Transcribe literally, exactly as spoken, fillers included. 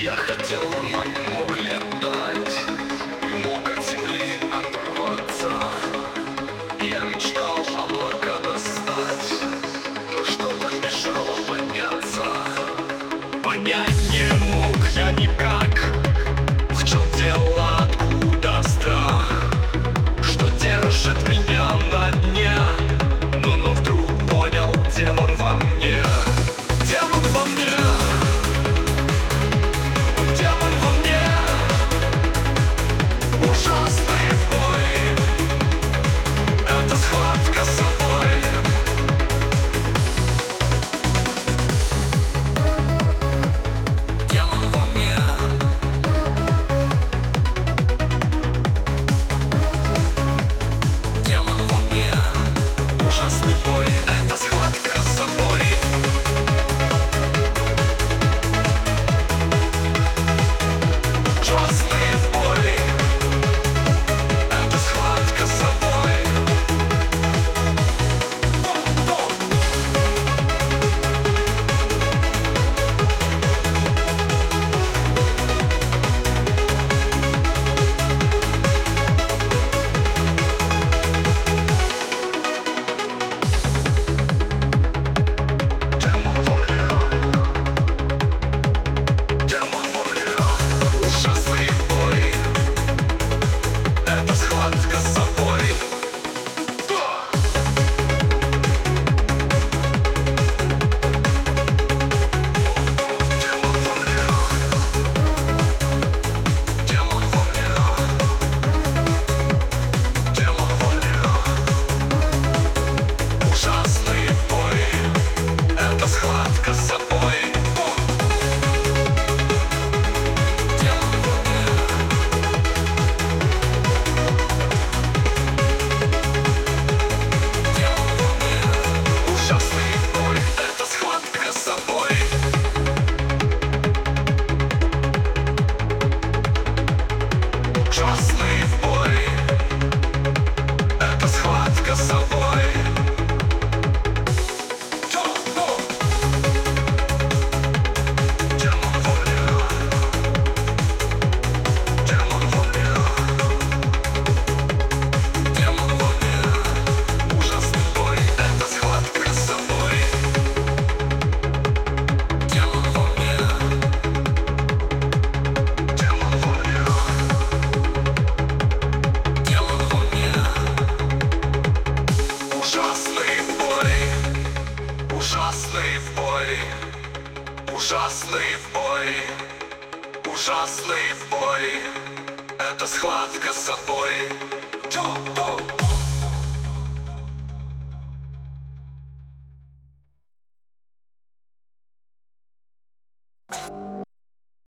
Я хотел, но не мог летать, не мог от земли оторваться. Я мечтал облака достать, но что-то мешало подняться. Понять не мог я никак, в чем дело, откуда страх, что держит меня на дне. Но, но вдруг понял, демон во мне, демон во мне. Ужасный бой, это схватка с собой. Демон во мне. Демон во мне. Ужасный бой, это схватка с собой. Ужасный бой, это схватка с собой. Демон во мне. Демон во мне. Ужасный бой, это схватка с собой. Демон во мне. Демон во мне. Демон во мне. Ужасный бой, это схватка с собой. Демон во мне. Демон во мне. Ужасный бой, это схватка с собой. Ужасный бой, это схватка с собой. Демон во мне. Демон во мне. Демон во мне. Ужасный бой, это схватка с собой. Демон во мне. Демон во мне. Демон во мне. Ужасный бой. Ужасный бой. Ужасный бой. Ужасный бой. Это схватка с собой. Чё?